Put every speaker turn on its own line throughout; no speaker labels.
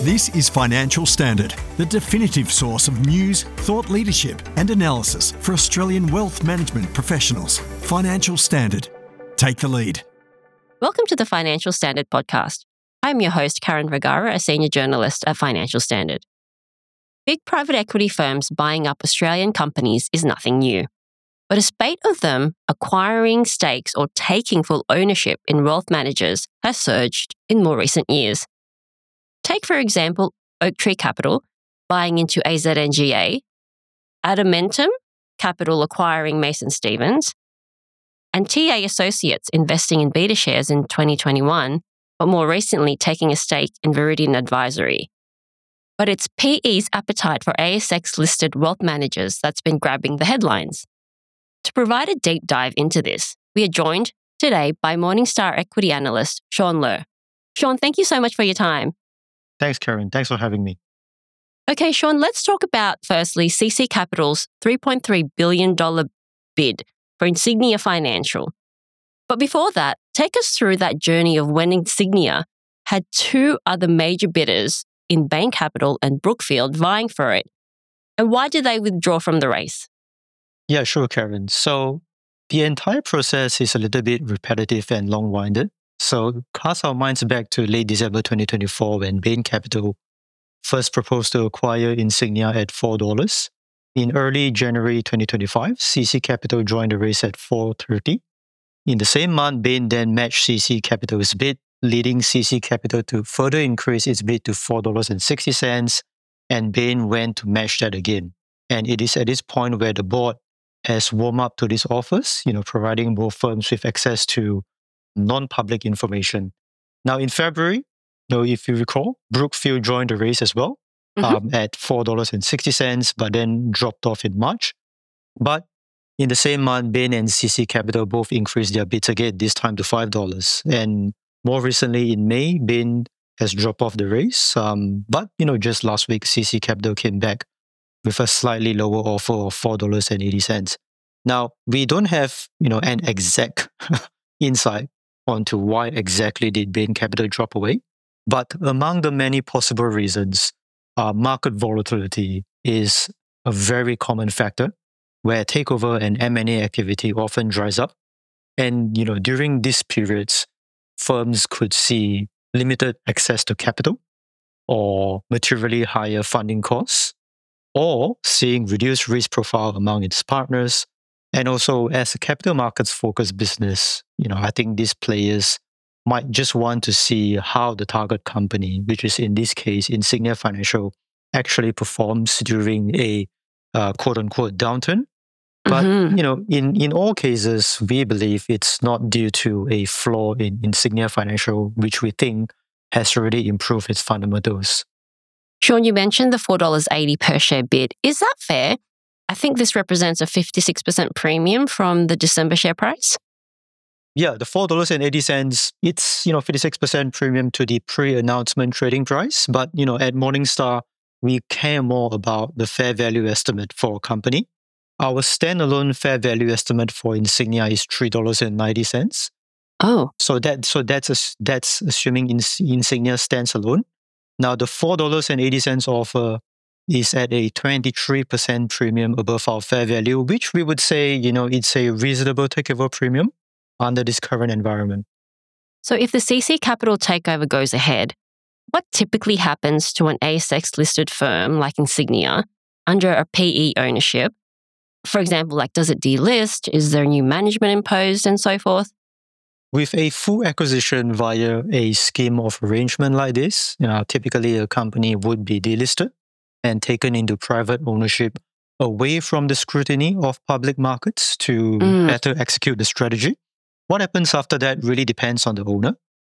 This is Financial Standard, the definitive source of news, thought leadership and analysis for Australian wealth management professionals. Financial Standard. Take the lead.
Welcome to the Financial Standard podcast. I'm your host, Karen Vergara, a senior journalist at Financial Standard. Big private equity firms buying up Australian companies is nothing new. But a spate of them acquiring stakes or taking full ownership in wealth managers has surged in more recent years. Take, for example, Oaktree Capital buying into AZNGA, Adamentum Capital acquiring Mason Stevens, and TA Associates investing in BetaShares in 2021, but more recently taking a stake in Viridian Advisory. But it's PE's appetite for ASX-listed wealth managers that's been grabbing the headlines. To provide a deep dive into this, we are joined today by Morningstar equity analyst Shaun Ler. Shaun, thank you so much for your time.
Thanks, Karen. Thanks for having me.
Okay, Shaun, let's talk about, firstly, CC Capital's $3.3 billion bid for Insignia Financial. But before that, take us through that journey of when Insignia had two other major bidders in Bain Capital and Brookfield vying for it. And why did they withdraw from the race?
Yeah, sure, Karen. So the entire process is a little bit repetitive and long-winded. So cast our minds back to late December 2024 when Bain Capital first proposed to acquire Insignia at $4. In early January 2025, CC Capital joined the race at $4.30. In the same month, Bain then matched CC Capital's bid, leading CC Capital to further increase its bid to $4.60, and Bain went to match that again. And it is at this point where the board has warmed up to these offers, providing both firms with access to non-public information. Now, in February, if you recall, Brookfield joined the race as well at $4.60, but then dropped off in March. But in the same month, Bain and CC Capital both increased their bids again, this time to $5. And more recently, in May, Bain has dropped off the race. But just last week, CC Capital came back with a slightly lower offer of $4.80. Now, we don't have an exact insight onto why exactly did Bain Capital drop away. But among the many possible reasons, market volatility is a very common factor where takeover and M&A activity often dries up. And during these periods, firms could see limited access to capital or materially higher funding costs, or seeing reduced risk profile among its partners. And also, as a capital markets focused business, I think these players might just want to see how the target company, which is in this case Insignia Financial, actually performs during a quote unquote downturn. But in all cases, we believe it's not due to a flaw in Insignia Financial, which we think has already improved its fundamentals.
Shaun, you mentioned the $4.80 per share bid. Is that fair? I think this represents a 56% premium from the December share price.
Yeah, the $4.80, it's 56% premium to the pre-announcement trading price. But at Morningstar, we care more about the fair value estimate for a company. Our standalone fair value estimate for Insignia is $3.90.
Oh,
so that's assuming Insignia stands alone. Now, the $4.80 offer is at a 23% premium above our fair value, which we would say, it's a reasonable takeover premium under this current environment.
So if the CC Capital takeover goes ahead, what typically happens to an ASX-listed firm like Insignia under a PE ownership? For example, does it delist? Is there new management imposed and so forth?
With a full acquisition via a scheme of arrangement like this, typically a company would be delisted and taken into private ownership away from the scrutiny of public markets to better execute the strategy. What happens after that really depends on the owner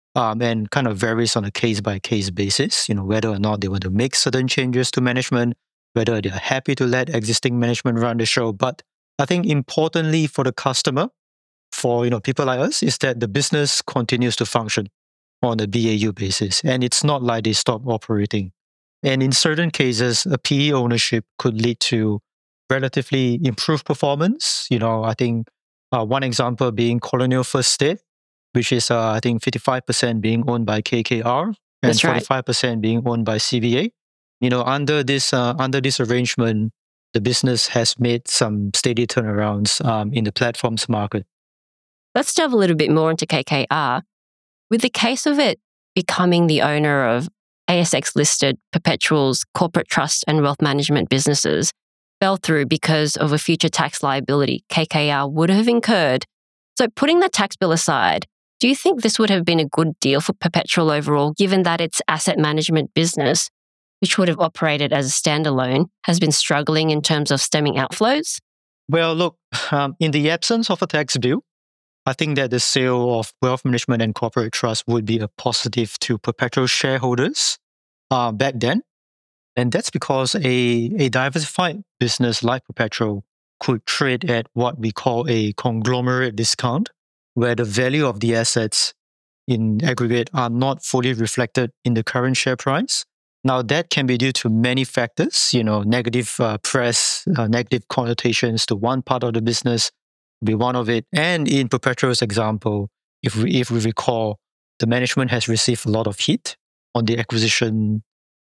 and kind of varies on a case-by-case basis, whether or not they want to make certain changes to management, whether they're happy to let existing management run the show. But I think importantly for the customer, for people like us, is that the business continues to function on a BAU basis. And it's not like they stop operating. And in certain cases, a PE ownership could lead to relatively improved performance. I think one example being Colonial First State, which is, I think, 55% being owned by KKR and
That's right.
45% being owned by CBA. Under this arrangement, the business has made some steady turnarounds in the platforms market.
Let's delve a little bit more into KKR. With the case of it becoming the owner of ASX-listed Perpetual's corporate trust and wealth management businesses fell through because of a future tax liability KKR would have incurred. So putting that tax bill aside, do you think this would have been a good deal for Perpetual overall, given that its asset management business, which would have operated as a standalone, has been struggling in terms of stemming outflows?
Well, look, in the absence of a tax bill, I think that the sale of wealth management and corporate trust would be a positive to Perpetual shareholders back then. And that's because a diversified business like Perpetual could trade at what we call a conglomerate discount, where the value of the assets in aggregate are not fully reflected in the current share price. Now, that can be due to many factors, negative press, negative connotations to one part of the business be one of it. And in Perpetual's example, if we recall, the management has received a lot of heat on the acquisition,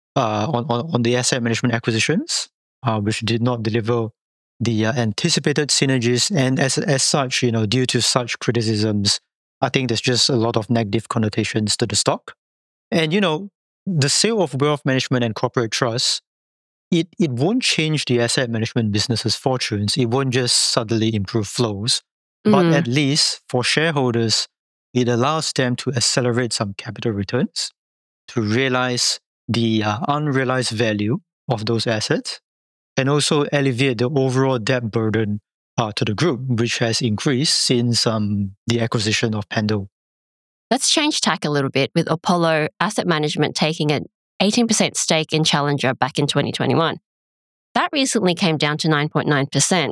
on the asset management acquisitions, which did not deliver the anticipated synergies. And as such, due to such criticisms, I think there's just a lot of negative connotations to the stock. And, the sale of wealth management and corporate trust, it won't change the asset management business's fortunes. It won't just suddenly improve flows. But at least for shareholders, it allows them to accelerate some capital returns, to realize the unrealized value of those assets, and also alleviate the overall debt burden to the group, which has increased since the acquisition of Pendal.
Let's change tack a little bit with Apollo Asset Management taking an 18% stake in Challenger back in 2021. That recently came down to 9.9%.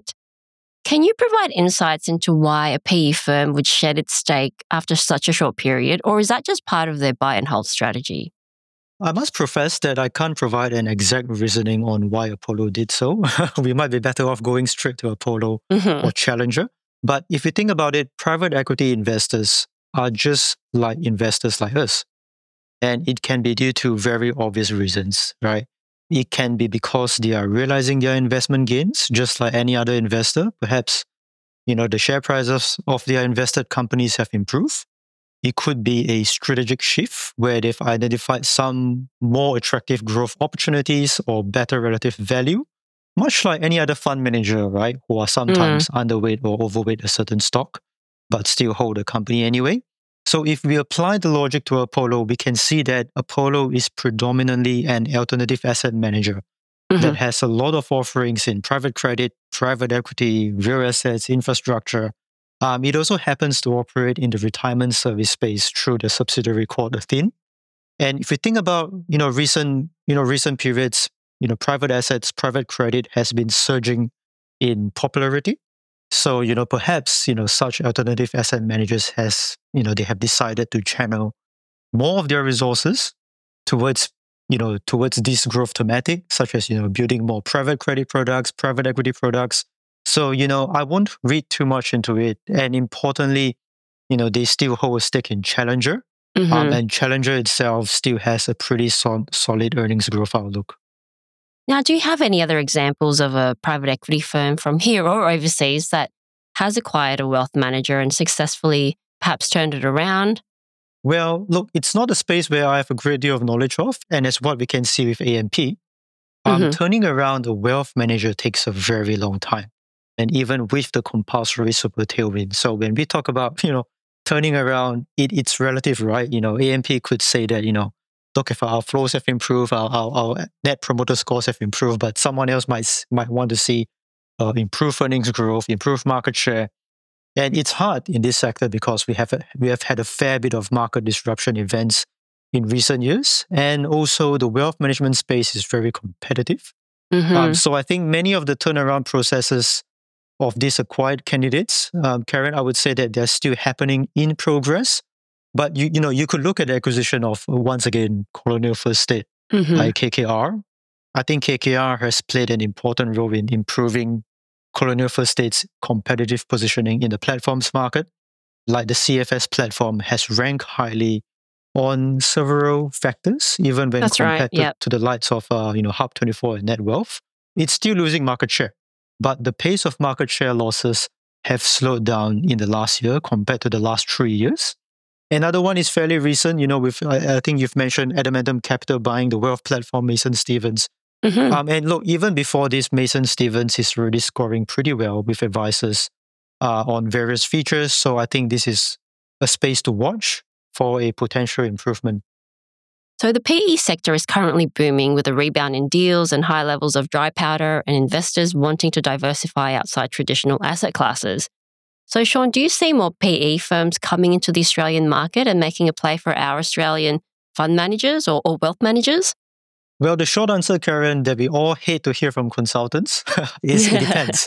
Can you provide insights into why a PE firm would shed its stake after such a short period, or is that just part of their buy and hold strategy?
I must profess that I can't provide an exact reasoning on why Apollo did so. We might be better off going straight to Apollo or Challenger. But if you think about it, private equity investors are just like investors like us. And it can be due to very obvious reasons, right? It can be because they are realizing their investment gains, just like any other investor. Perhaps, the share prices of their invested companies have improved. It could be a strategic shift where they've identified some more attractive growth opportunities or better relative value, much like any other fund manager, right? Who are sometimes underweight or overweight a certain stock, but still hold a company anyway. So if we apply the logic to Apollo, we can see that Apollo is predominantly an alternative asset manager that has a lot of offerings in private credit, private equity, real assets, infrastructure. It also happens to operate in the retirement service space through the subsidiary called Athene. And if you think about recent periods, private assets, private credit has been surging in popularity. So, perhaps, such alternative asset managers they have decided to channel more of their resources towards this growth thematic, such as, building more private credit products, private equity products. So, I won't read too much into it. And importantly, they still hold a stake in Challenger. And Challenger itself still has a pretty solid earnings growth outlook.
Now, do you have any other examples of a private equity firm from here or overseas that has acquired a wealth manager and successfully perhaps turned it around?
Well, look, it's not a space where I have a great deal of knowledge of, and it's what we can see with AMP. Turning around a wealth manager takes a very long time, and even with the compulsory super tailwind. So when we talk about, turning around, it's relative, right? AMP could say that, look, if our flows have improved, our net promoter scores have improved, but someone else might want to see improved earnings growth, improved market share. And it's hard in this sector because we have had a fair bit of market disruption events in recent years. And also the wealth management space is very competitive. So I think many of the turnaround processes of these acquired candidates, Karen, I would say that they're still happening in progress. But you could look at the acquisition of, once again, Colonial First State by KKR. I think KKR has played an important role in improving Colonial First State's competitive positioning in the platforms market. Like the CFS platform has ranked highly on several factors, even when
That's right,
compared
yep.
to the likes of Hub24 and NetWealth. It's still losing market share, but the pace of market share losses have slowed down in the last year compared to the last 3 years. Another one is fairly recent. I think you've mentioned Adamantium Capital buying the wealth platform Mason Stevens.
Mm-hmm.
And look, even before this, Mason Stevens is already scoring pretty well with advisors on various features. So I think this is a space to watch for a potential improvement.
So the PE sector is currently booming with a rebound in deals and high levels of dry powder and investors wanting to diversify outside traditional asset classes. So Sean, do you see more PE firms coming into the Australian market and making a play for our Australian fund managers or wealth managers?
Well, the short answer, Karen, that we all hate to hear from consultants is it depends.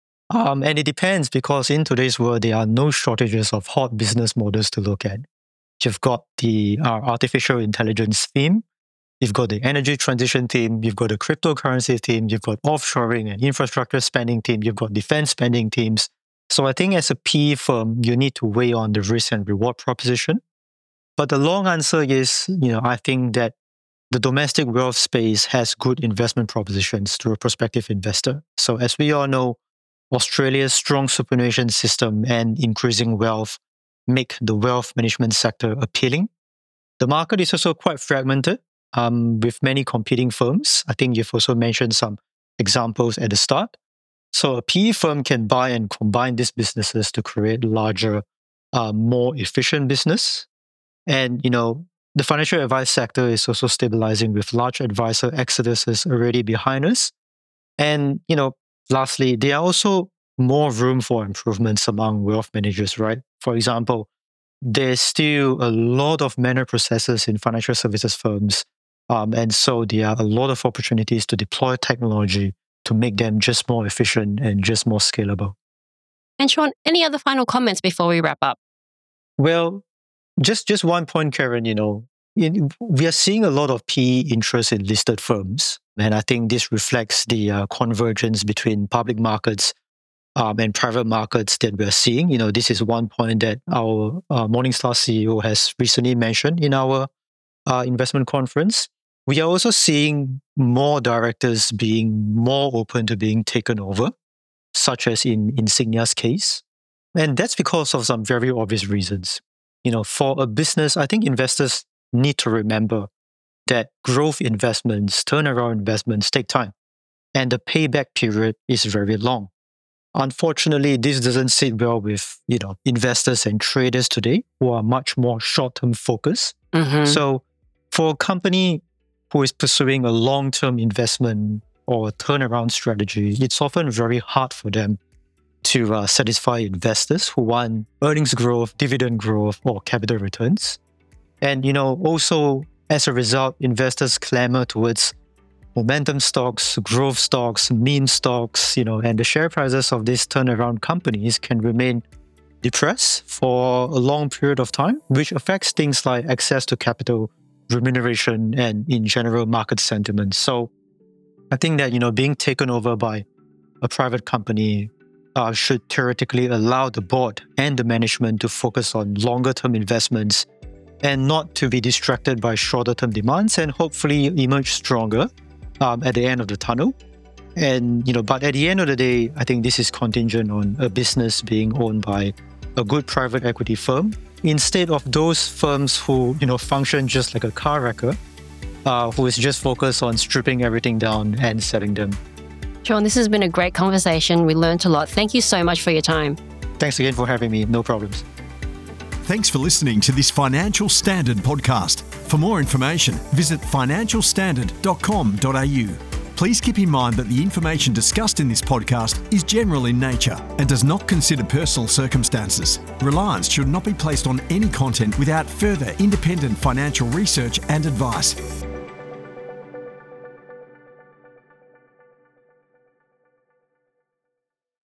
And it depends because in today's world, there are no shortages of hot business models to look at. You've got the artificial intelligence theme, you've got the energy transition theme, you've got the cryptocurrency theme, you've got offshoring and infrastructure spending team, you've got defense spending teams. So I think as a PE firm, you need to weigh on the risk and reward proposition. But the long answer is, I think that the domestic wealth space has good investment propositions to a prospective investor. So as we all know, Australia's strong superannuation system and increasing wealth make the wealth management sector appealing. The market is also quite fragmented with many competing firms. I think you've also mentioned some examples at the start. So a PE firm can buy and combine these businesses to create larger, more efficient business. And, the financial advice sector is also stabilizing with large advisor exoduses already behind us. And, lastly, there are also more room for improvements among wealth managers, right? For example, there's still a lot of manual processes in financial services firms. And so there are a lot of opportunities to deploy technology to make them just more efficient and just more scalable.
And Sean, any other final comments before we wrap up?
Well, just one point, Karen, we are seeing a lot of PE interest in listed firms. And I think this reflects the convergence between public markets and private markets that we're seeing. This is one point that our Morningstar CEO has recently mentioned in our investment conference. We are also seeing more directors being more open to being taken over, such as in Insignia's case. And that's because of some very obvious reasons. For a business, I think investors need to remember that growth investments, turnaround investments take time, and the payback period is very long. Unfortunately, this doesn't sit well with investors and traders today who are much more short-term focused.
Mm-hmm.
So for a company who is pursuing a long-term investment or a turnaround strategy, it's often very hard for them to satisfy investors who want earnings growth, dividend growth, or capital returns. And also as a result, investors clamor towards momentum stocks, growth stocks, meme stocks, and the share prices of these turnaround companies can remain depressed for a long period of time, which affects things like access to capital, remuneration, and in general market sentiment. So I think that, being taken over by a private company should theoretically allow the board and the management to focus on longer term investments and not to be distracted by shorter term demands and hopefully emerge stronger at the end of the tunnel. And, but at the end of the day, I think this is contingent on a business being owned by a good private equity firm instead of those firms who, function just like a car wrecker, who is just focused on stripping everything down and selling them.
Sean, this has been a great conversation. We learned a lot. Thank you so much for your time.
Thanks again for having me. No problems.
Thanks for listening to this Financial Standard podcast. For more information, visit financialstandard.com.au. Please keep in mind that the information discussed in this podcast is general in nature and does not consider personal circumstances. Reliance should not be placed on any content without further independent financial research and advice.